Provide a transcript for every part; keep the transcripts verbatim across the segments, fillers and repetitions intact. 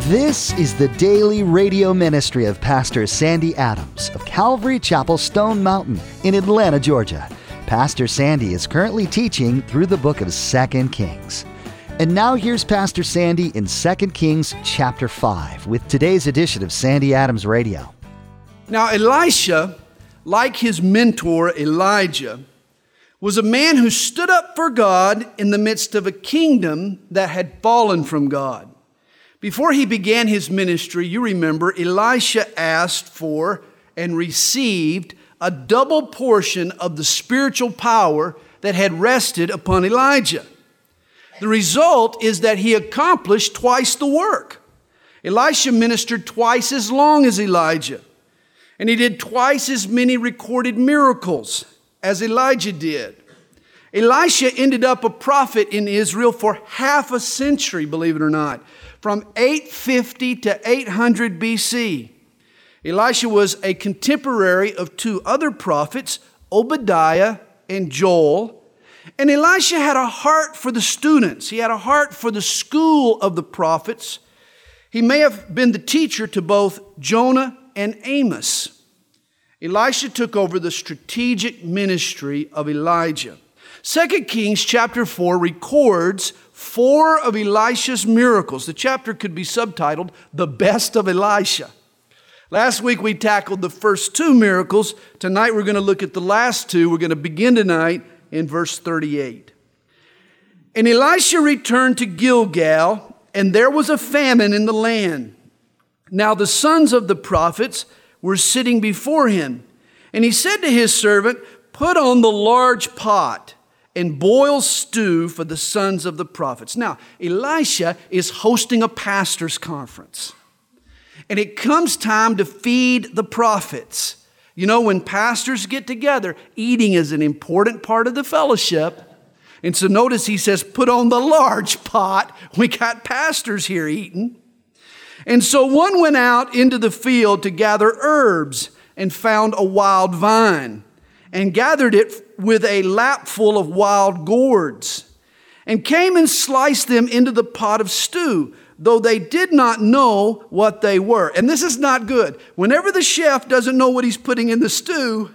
This is the daily radio ministry of Pastor Sandy Adams of Calvary Chapel, Stone Mountain in Atlanta, Georgia. Pastor Sandy is currently teaching through the book of Second Kings. And now here's Pastor Sandy in Second Kings chapter five with today's edition of Sandy Adams Radio. Now Elisha, like his mentor Elijah, was a man who stood up for God in the midst of a kingdom that had fallen from God. Before he began his ministry, you remember, Elisha asked for and received a double portion of the spiritual power that had rested upon Elijah. The result is that he accomplished twice the work. Elisha ministered twice as long as Elijah, and he did twice as many recorded miracles as Elijah did. Elisha ended up a prophet in Israel for half a century, believe it or not, from eight fifty to eight hundred B C. Elisha was a contemporary of two other prophets, Obadiah and Joel. And Elisha had a heart for the students. He had a heart for the school of the prophets. He may have been the teacher to both Jonah and Amos. Elisha took over the strategic ministry of Elijah. Second Kings chapter four records four of Elisha's miracles. The chapter could be subtitled, The Best of Elisha. Last week we tackled the first two miracles. Tonight we're going to look at the last two. We're going to begin tonight in verse thirty-eight. And Elisha returned to Gilgal, and there was a famine in the land. Now the sons of the prophets were sitting before him. And he said to his servant, Put on the large pot and boil stew for the sons of the prophets. Now, Elisha is hosting a pastor's conference. And it comes time to feed the prophets. You know, when pastors get together, eating is an important part of the fellowship. And so notice he says, put on the large pot. We got pastors here eating. And so one went out into the field to gather herbs and found a wild vine and gathered it with a lapful of wild gourds and came and sliced them into the pot of stew, though they did not know what they were. And this is not good. Whenever the chef doesn't know what he's putting in the stew,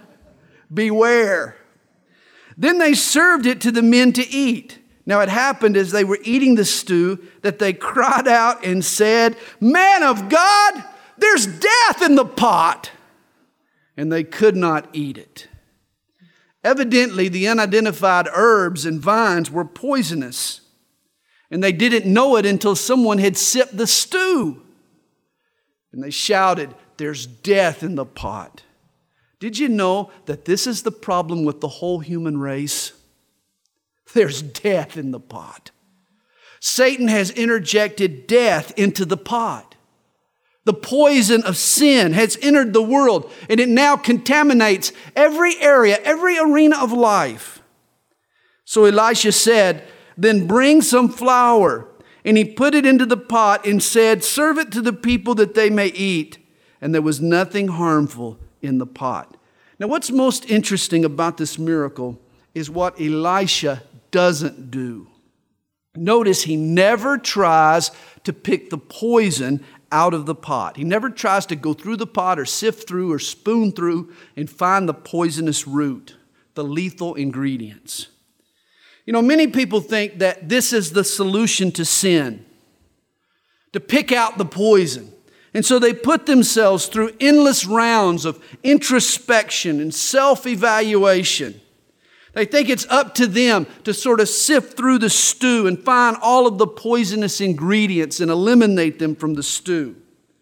beware. Then they served it to the men to eat. Now it happened as they were eating the stew that they cried out and said, Man of God, there's death in the pot. And they could not eat it. Evidently, the unidentified herbs and vines were poisonous. And they didn't know it until someone had sipped the stew. And they shouted, There's death in the pot. Did you know that this is the problem with the whole human race? There's death in the pot. Satan has interjected death into the pot. The poison of sin has entered the world, and it now contaminates every area, every arena of life. So Elisha said, Then bring some flour. And he put it into the pot and said, Serve it to the people that they may eat. And there was nothing harmful in the pot. Now what's most interesting about this miracle is what Elisha doesn't do. Notice he never tries to pick the poison out of the pot. He never tries to go through the pot or sift through or spoon through and find the poisonous root, the lethal ingredients. You know, many people think that this is the solution to sin, to pick out the poison. And so they put themselves through endless rounds of introspection and self-evaluation. They think it's up to them to sort of sift through the stew and find all of the poisonous ingredients and eliminate them from the stew.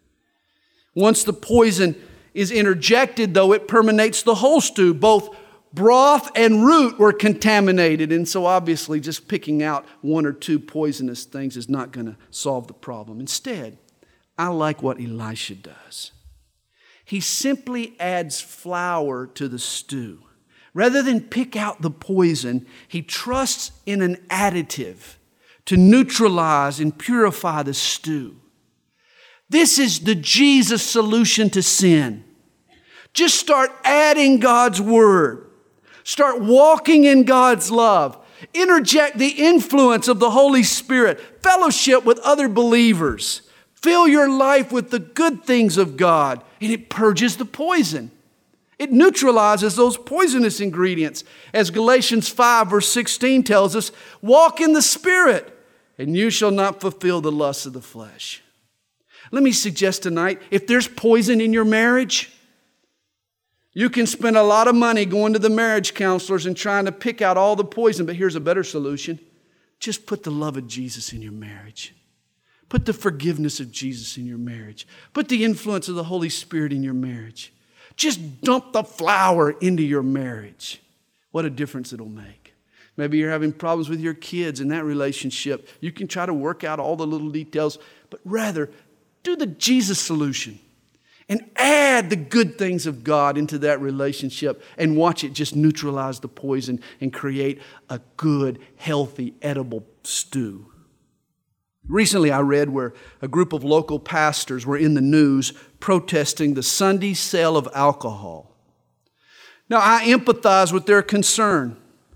Once the poison is interjected, though, it permeates the whole stew. Both broth and root were contaminated. And so obviously just picking out one or two poisonous things is not going to solve the problem. Instead, I like what Elisha does. He simply adds flour to the stew. Rather than pick out the poison, he trusts in an additive to neutralize and purify the stew. This is the Jesus solution to sin. Just start adding God's word. Start walking in God's love. Interject the influence of the Holy Spirit. Fellowship with other believers. Fill your life with the good things of God, and it purges the poison. It neutralizes those poisonous ingredients. As Galatians five verse sixteen tells us, walk in the Spirit, and you shall not fulfill the lusts of the flesh. Let me suggest tonight, if there's poison in your marriage, you can spend a lot of money going to the marriage counselors and trying to pick out all the poison, but here's a better solution. Just put the love of Jesus in your marriage. Put the forgiveness of Jesus in your marriage. Put the influence of the Holy Spirit in your marriage. Just dump the flour into your marriage. What a difference it'll make. Maybe you're having problems with your kids in that relationship. You can try to work out all the little details, but rather do the Jesus solution and add the good things of God into that relationship and watch it just neutralize the poison and create a good, healthy, edible stew. Recently, I read where a group of local pastors were in the news protesting the Sunday sale of alcohol. Now, I empathize with their concern.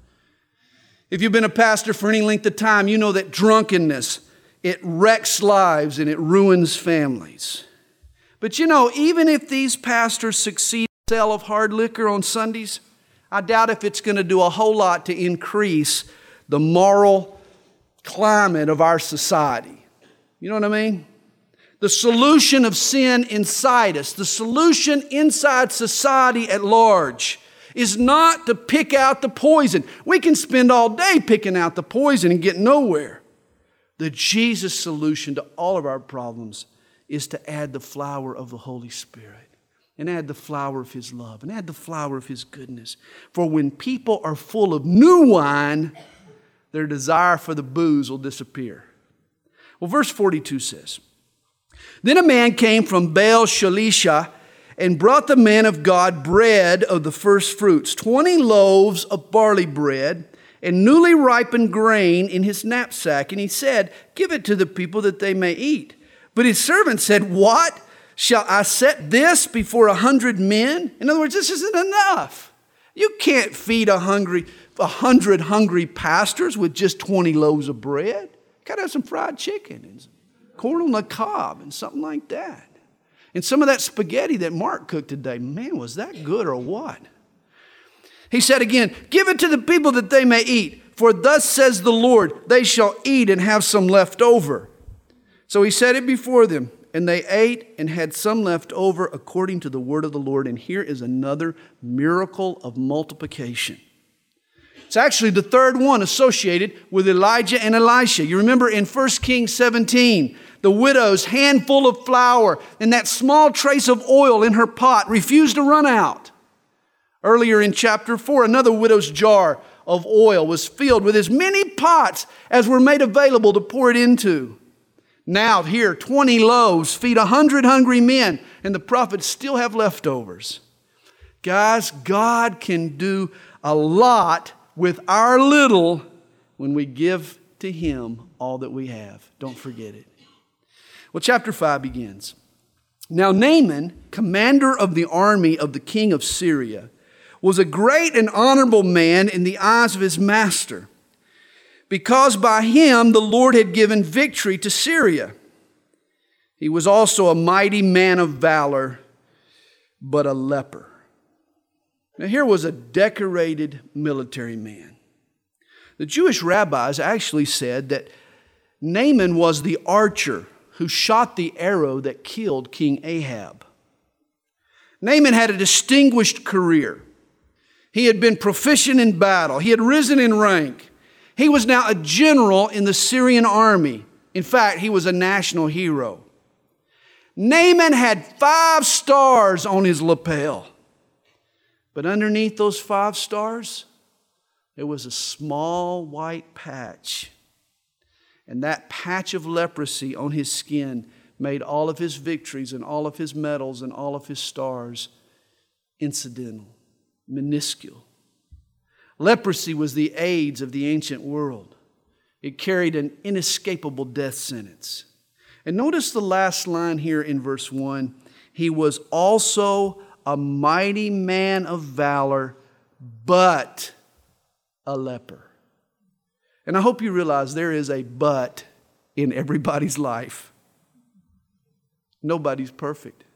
If you've been a pastor for any length of time, you know that drunkenness, it wrecks lives and it ruins families. But you know, even if these pastors succeed in the sale of hard liquor on Sundays, I doubt if it's going to do a whole lot to increase the moral climate of our society. You know what I mean? The solution of sin inside us, the solution inside society at large, is not to pick out the poison. We can spend all day picking out the poison and get nowhere. The Jesus solution to all of our problems is to add the flower of the Holy Spirit and add the flower of His love and add the flower of His goodness. For when people are full of new wine, their desire for the booze will disappear. Well, verse forty-two says, Then a man came from Baal Shalisha and brought the man of God bread of the first fruits, twenty loaves of barley bread, and newly ripened grain in his knapsack. And he said, Give it to the people that they may eat. But his servant said, What? Shall I set this before a hundred men? In other words, this isn't enough. You can't feed a hungry, a hundred hungry pastors with just twenty loaves of bread. You got to have some fried chicken and corn on the cob and something like that. And some of that spaghetti that Mark cooked today, man, was that good or what? He said again, Give it to the people that they may eat. For thus says the Lord, they shall eat and have some left over. So he set it before them, and they ate and had some left over according to the word of the Lord. And here is another miracle of multiplication. It's actually the third one associated with Elijah and Elisha. You remember in First Kings seventeen, the widow's handful of flour and that small trace of oil in her pot refused to run out. Earlier in chapter four, another widow's jar of oil was filled with as many pots as were made available to pour it into. Now here, twenty loaves feed a hundred hungry men, and the prophets still have leftovers. Guys, God can do a lot with our little when we give to Him all that we have. Don't forget it. Well, chapter five begins. Now Naaman, commander of the army of the king of Syria, was a great and honorable man in the eyes of his master, because by him the Lord had given victory to Syria. He was also a mighty man of valor, but a leper. Now here was a decorated military man. The Jewish rabbis actually said that Naaman was the archer who shot the arrow that killed King Ahab. Naaman had a distinguished career. He had been proficient in battle. He had risen in rank. He was now a general in the Syrian army. In fact, he was a national hero. Naaman had five stars on his lapel. But underneath those five stars, there was a small white patch. And that patch of leprosy on his skin made all of his victories and all of his medals and all of his stars incidental, minuscule. Leprosy was the AIDS of the ancient world. It carried an inescapable death sentence. And notice the last line here in verse one. He was also a mighty man of valor, but a leper. And I hope you realize there is a but in everybody's life. Nobody's perfect.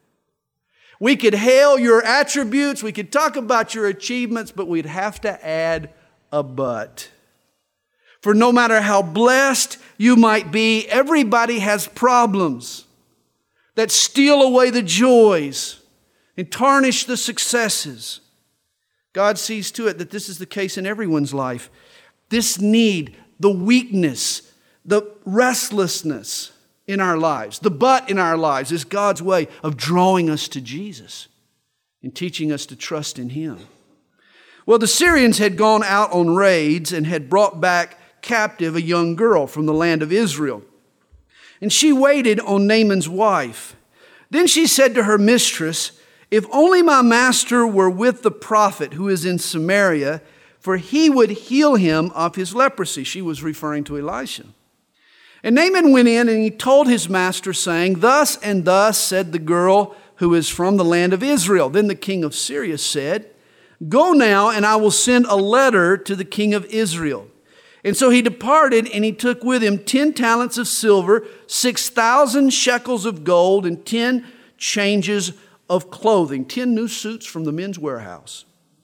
We could hail your attributes, we could talk about your achievements, but we'd have to add a but. For no matter how blessed you might be, everybody has problems that steal away the joys and tarnish the successes. God sees to it that this is the case in everyone's life. This need, the weakness, the restlessness in our lives, the but in our lives is God's way of drawing us to Jesus and teaching us to trust in Him. Well, the Syrians had gone out on raids and had brought back captive a young girl from the land of Israel. And she waited on Naaman's wife. Then she said to her mistress, "If only my master were with the prophet who is in Samaria, for he would heal him of his leprosy." She was referring to Elisha. And Naaman went in and he told his master, saying, "Thus and thus said the girl who is from the land of Israel." Then the king of Syria said, "Go now, and I will send a letter to the king of Israel." And so he departed, and he took with him ten talents of silver, six thousand shekels of gold, and ten changes of clothing, ten new suits from the men's warehouse.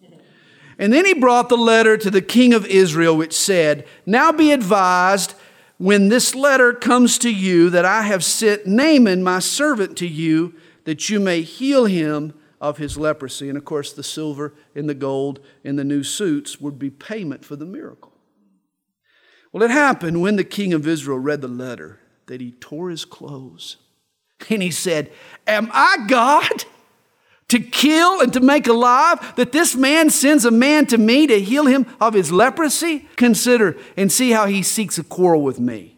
And then he brought the letter to the king of Israel, which said, "Now be advised, when this letter comes to you, that I have sent Naaman, my servant, to you, that you may heal him of his leprosy." And of course, the silver and the gold and the new suits would be payment for the miracle. Well, it happened when the king of Israel read the letter that he tore his clothes. And he said, "Am I God to kill and to make alive, that this man sends a man to me to heal him of his leprosy? Consider and see how he seeks a quarrel with me."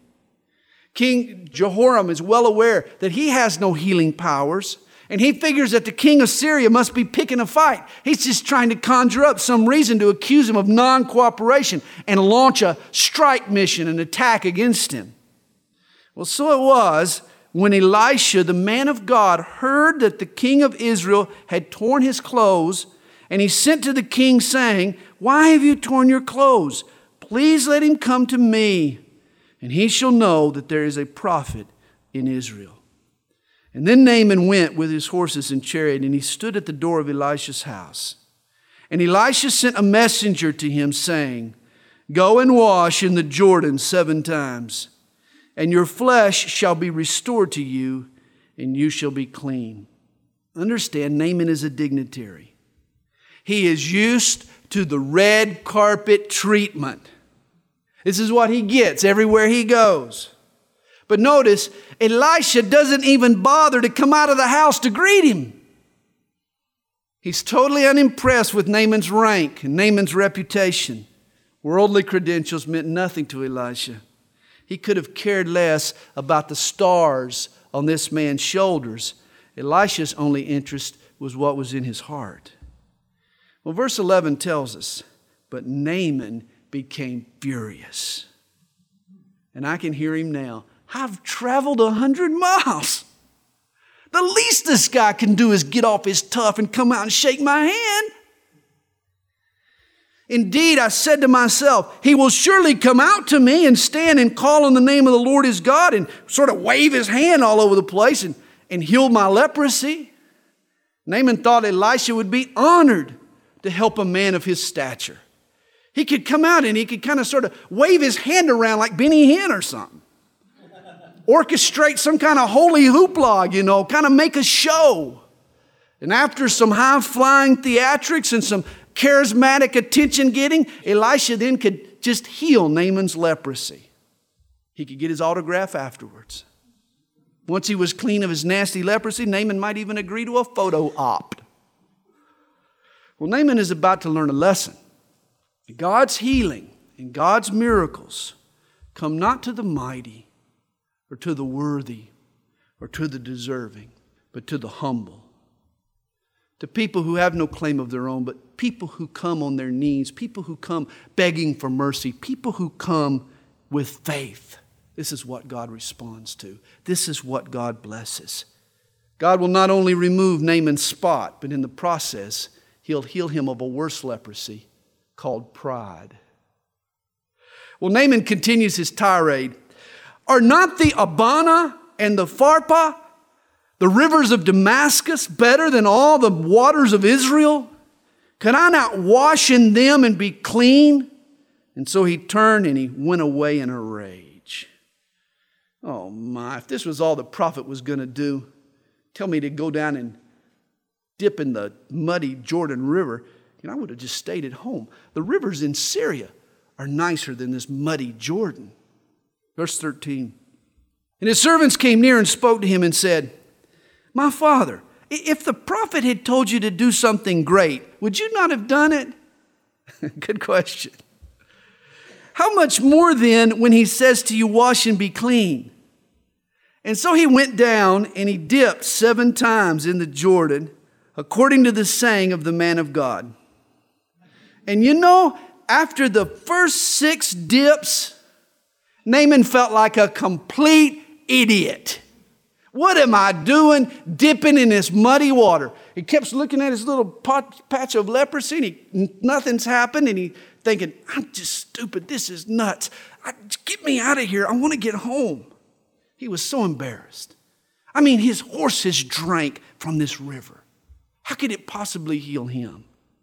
King Jehoram is well aware that he has no healing powers, and he figures that the king of Syria must be picking a fight. He's just trying to conjure up some reason to accuse him of non-cooperation and launch a strike mission, an attack against him. Well, so it was when Elisha, the man of God, heard that the king of Israel had torn his clothes, and he sent to the king saying, "Why have you torn your clothes? Please let him come to me, and he shall know that there is a prophet in Israel." And then Naaman went with his horses and chariot, and he stood at the door of Elisha's house. And Elisha sent a messenger to him, saying, "Go and wash in the Jordan seven times, and your flesh shall be restored to you, and you shall be clean." Understand, Naaman is a dignitary. He is used to the red carpet treatment. This is what he gets everywhere he goes. But notice, Elisha doesn't even bother to come out of the house to greet him. He's totally unimpressed with Naaman's rank and Naaman's reputation. Worldly credentials meant nothing to Elisha. He could have cared less about the stars on this man's shoulders. Elisha's only interest was what was in his heart. Well, verse eleven tells us, "But Naaman became furious." And I can hear him now. "I've traveled a hundred miles. The least this guy can do is get off his tough and come out and shake my hand. Indeed, I said to myself, he will surely come out to me and stand and call on the name of the Lord his God and sort of wave his hand all over the place and, and heal my leprosy." Naaman thought Elisha would be honored to help a man of his stature. He could come out and he could kind of sort of wave his hand around like Benny Hinn or something. Orchestrate some kind of holy hoopla, you know, kind of make a show. And after some high-flying theatrics and some charismatic attention-getting, Elisha then could just heal Naaman's leprosy. He could get his autograph afterwards. Once he was clean of his nasty leprosy, Naaman might even agree to a photo op. Well, Naaman is about to learn a lesson. God's healing and God's miracles come not to the mighty or to the worthy or to the deserving, but to the humble. To people who have no claim of their own, but people who come on their knees, people who come begging for mercy, people who come with faith. This is what God responds to. This is what God blesses. God will not only remove Naaman's spot, but in the process, He'll heal him of a worse leprosy called pride. Well, Naaman continues his tirade. "Are not the Abana and the Pharpar the rivers of Damascus better than all the waters of Israel? Can I not wash in them and be clean? And so he turned and he went away in a rage. Oh my, if this was all the prophet was going to do, tell me to go down and dip in the muddy Jordan River, and I would have just stayed at home. The rivers in Syria are nicer than this muddy Jordan. Verse thirteen. And his servants came near and spoke to him and said, my father, if the prophet had told you to do something great, would you not have done it? Good question. How much more then when he says to you, wash and be clean? And so he went down and he dipped seven times in the Jordan, according to the saying of the man of God. And you know, after the first six dips, Naaman felt like a complete idiot. What am I doing dipping in this muddy water? He kept looking at his little pot, patch of leprosy, and he, nothing's happened, and he thinking, I'm just stupid. This is nuts. I, get me out of here. I want to get home. He was so embarrassed. I mean, his horses drank from this river. How could it possibly heal him?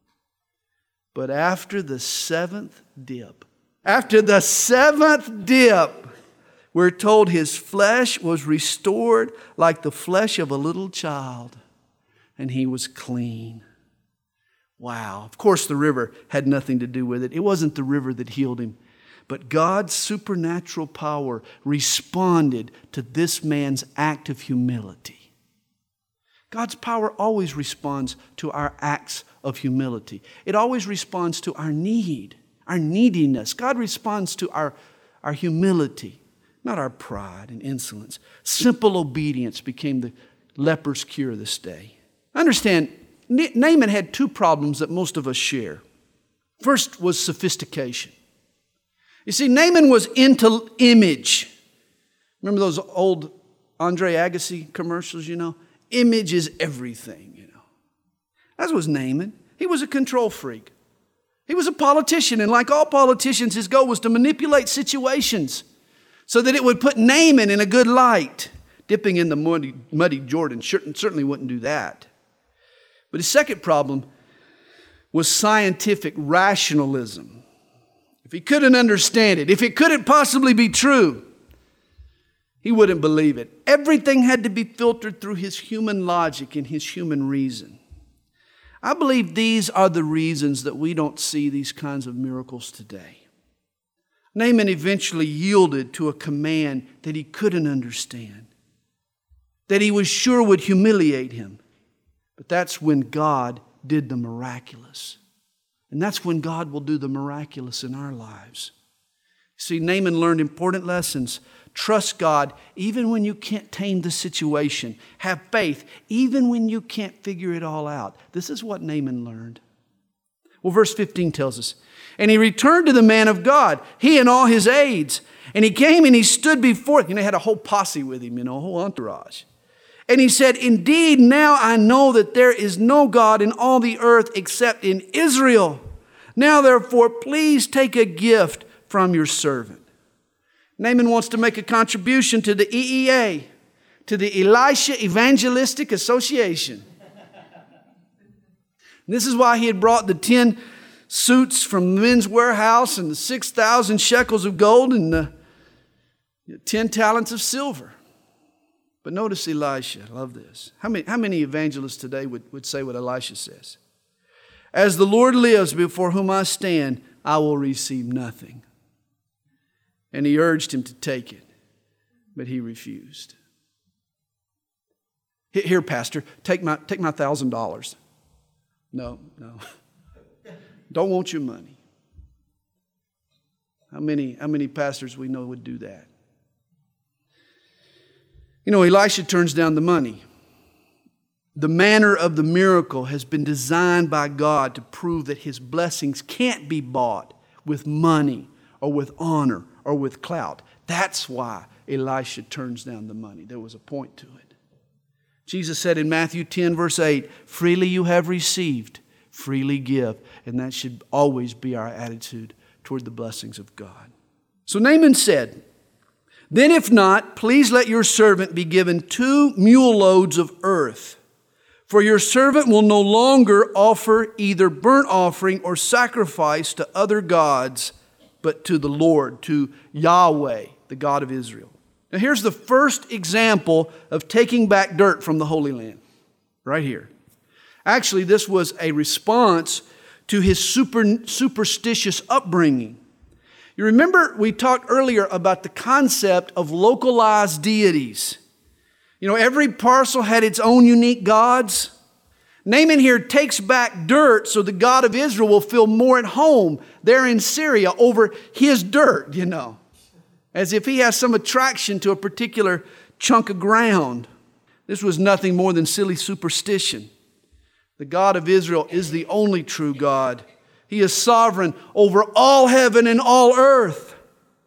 But after the seventh dip, after the seventh dip, we're told his flesh was restored like the flesh of a little child, and he was clean. Wow. Of course, the river had nothing to do with it. It wasn't the river that healed him. But God's supernatural power responded to this man's act of humility. God's power always responds to our acts of humility. It always responds to our need, our neediness. God responds to our, our humility, not our pride and insolence. Simple obedience became the leper's cure this day. Understand, Naaman had two problems that most of us share. First was sophistication. You see, Naaman was into image. Remember those old Andre Agassi commercials, you know? Image is everything, you know. That was Naaman. He was a control freak. He was a politician, and like all politicians, his goal was to manipulate situations so that it would put Naaman in a good light. Dipping in the muddy, muddy Jordan certainly wouldn't do that. But his second problem was scientific rationalism. If he couldn't understand it, if it couldn't possibly be true, he wouldn't believe it. Everything had to be filtered through his human logic and his human reason. I believe these are the reasons that we don't see these kinds of miracles today. Naaman eventually yielded to a command that he couldn't understand, that he was sure would humiliate him. But that's when God did the miraculous. And that's when God will do the miraculous in our lives. See, Naaman learned important lessons. Trust God even when you can't tame the situation. Have faith even when you can't figure it all out. This is what Naaman learned. Well, verse fifteen tells us, and he returned to the man of God, he and all his aides. And he came and he stood before, you know, he had a whole posse with him, you know, a whole entourage. And he said, indeed, now I know that there is no God in all the earth except in Israel. Now, therefore, please take a gift from your servant. Naaman wants to make a contribution to the E E A, to the Elisha Evangelistic Association. This is why he had brought the ten suits from the Men's Warehouse and the six thousand shekels of gold and the ten talents of silver. But notice Elisha. I love this. How many, how many evangelists today would, would say what Elisha says? As the Lord lives before whom I stand, I will receive nothing. And he urged him to take it, but he refused. Here, Pastor, take my take my thousand dollars. No, no. Don't want your money. How many, how many pastors we know would do that? You know, Elisha turns down the money. The manner of the miracle has been designed by God to prove that his blessings can't be bought with money or with honor or with clout. That's why Elisha turns down the money. There was a point to it. Jesus said in Matthew ten, verse eight, freely you have received, freely give. And that should always be our attitude toward the blessings of God. So Naaman said, Then if not, please let your servant be given two mule loads of earth. For your servant will no longer offer either burnt offering or sacrifice to other gods, but to the Lord, to Yahweh, the God of Israel. Now here's the first example of taking back dirt from the Holy Land, right here. Actually, this was a response to his super, superstitious upbringing. You remember we talked earlier about the concept of localized deities. You know, every parcel had its own unique gods. Naaman here takes back dirt so the God of Israel will feel more at home there in Syria over his dirt, you know, as if he has some attraction to a particular chunk of ground. This was nothing more than silly superstition. The God of Israel is the only true God. He is sovereign over all heaven and all earth.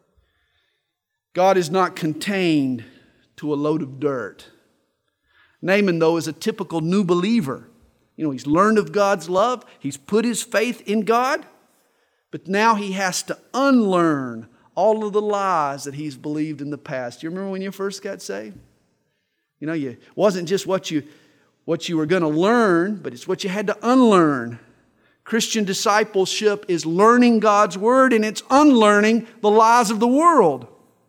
God is not contained to a load of dirt. Naaman, though, is a typical new believer. You know, he's learned of God's love. He's put his faith in God. But now he has to unlearn all of the lies that he's believed in the past. You remember when you first got saved? You know, you, it wasn't just what you, what you were going to learn, but it's what you had to unlearn. Christian discipleship is learning God's word, and it's unlearning the lies of the world.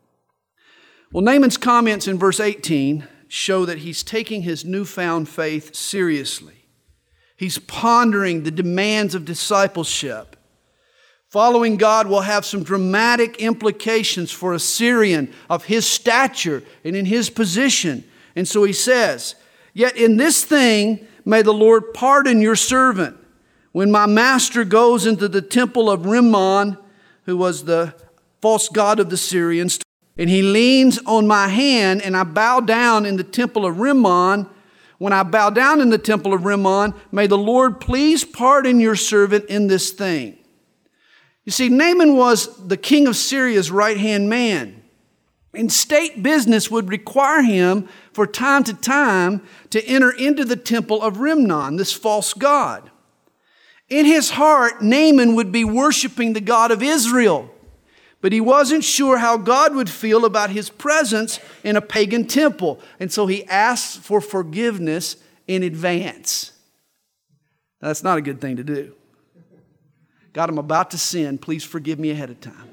Well, Naaman's comments in verse eighteen show that he's taking his newfound faith seriously. He's pondering the demands of discipleship. Following God will have some dramatic implications for a Syrian of his stature and in his position. And so he says, "Yet in this thing may the Lord pardon your servant. When my master goes into the temple of Rimmon," who was the false god of the Syrians, "and he leans on my hand, and I bow down in the temple of Rimmon, when I bow down in the temple of Rimmon, may the Lord please pardon your servant in this thing." You see, Naaman was the king of Syria's right-hand man. And state business would require him for time to time to enter into the temple of Rimmon, this false god. In his heart, Naaman would be worshiping the God of Israel, but he wasn't sure how God would feel about his presence in a pagan temple, and so he asks for forgiveness in advance. Now, that's not a good thing to do. God, I'm about to sin. Please forgive me ahead of time.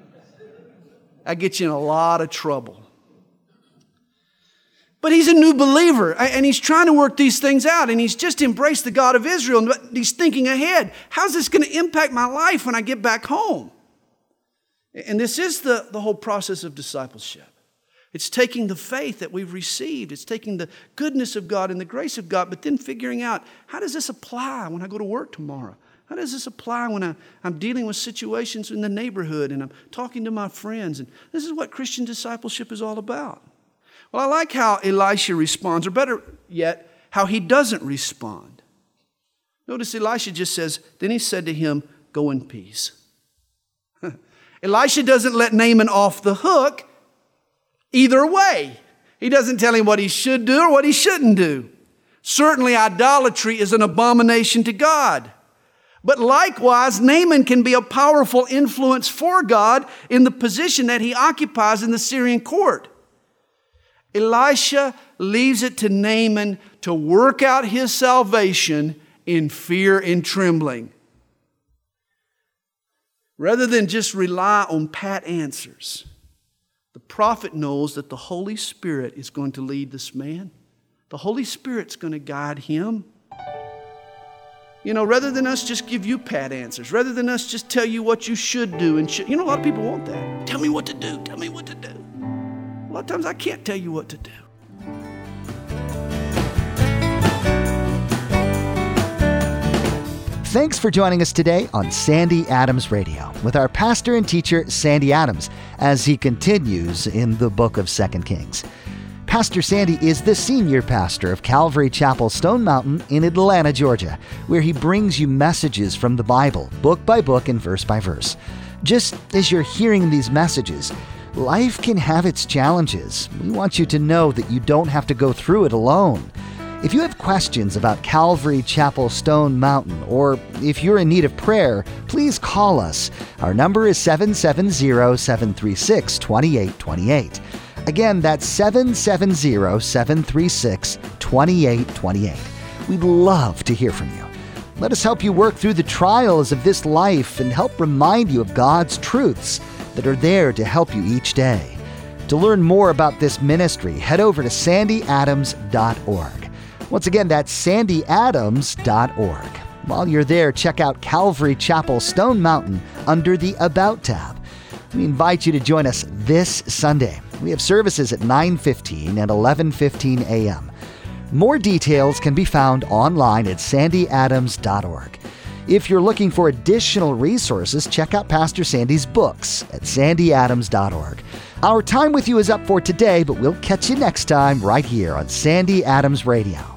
That gets you in a lot of trouble. But he's a new believer, and he's trying to work these things out, and he's just embraced the God of Israel, and he's thinking ahead. How's this going to impact my life when I get back home? And this is the, the whole process of discipleship. It's taking the faith that we've received. It's taking the goodness of God and the grace of God, but then figuring out, how does this apply when I go to work tomorrow? How does this apply when I, I'm dealing with situations in the neighborhood and I'm talking to my friends? And this is what Christian discipleship is all about. Well, I like how Elisha responds, or better yet, how he doesn't respond. Notice Elisha just says, "Then he said to him, go in peace." Elisha doesn't let Naaman off the hook either way. He doesn't tell him what he should do or what he shouldn't do. Certainly, idolatry is an abomination to God. But likewise, Naaman can be a powerful influence for God in the position that he occupies in the Syrian court. Elisha leaves it to Naaman to work out his salvation in fear and trembling. Rather than just rely on pat answers, the prophet knows that the Holy Spirit is going to lead this man. The Holy Spirit's going to guide him. You know, rather than us just give you pat answers, rather than us just tell you what you should do and should, you know, a lot of people want that. Tell me what to do. Tell me what to do. A lot of times I can't tell you what to do. Thanks for joining us today on Sandy Adams Radio with our pastor and teacher, Sandy Adams, as he continues in the book of Second Kings. Pastor Sandy is the senior pastor of Calvary Chapel Stone Mountain in Atlanta, Georgia, where he brings you messages from the Bible, book by book and verse by verse. Just as you're hearing these messages, life can have its challenges. We want you to know that you don't have to go through it alone. If you have questions about Calvary Chapel Stone Mountain, or if you're in need of prayer, please call us. Our number is seven seven zero, seven three six, two eight two eight. Again, that's seven seven zero, seven three six, two eight two eight. We'd love to hear from you. Let us help you work through the trials of this life and help remind you of God's truths that are there to help you each day. To learn more about this ministry, head over to sandy adams dot org. Once again, that's sandy adams dot org. While you're there, check out Calvary Chapel Stone Mountain under the About tab. We invite you to join us this Sunday. We have services at nine fifteen and eleven fifteen a.m. More details can be found online at sandy adams dot org. If you're looking for additional resources, check out Pastor Sandy's books at sandy adams dot org. Our time with you is up for today, but we'll catch you next time right here on Sandy Adams Radio.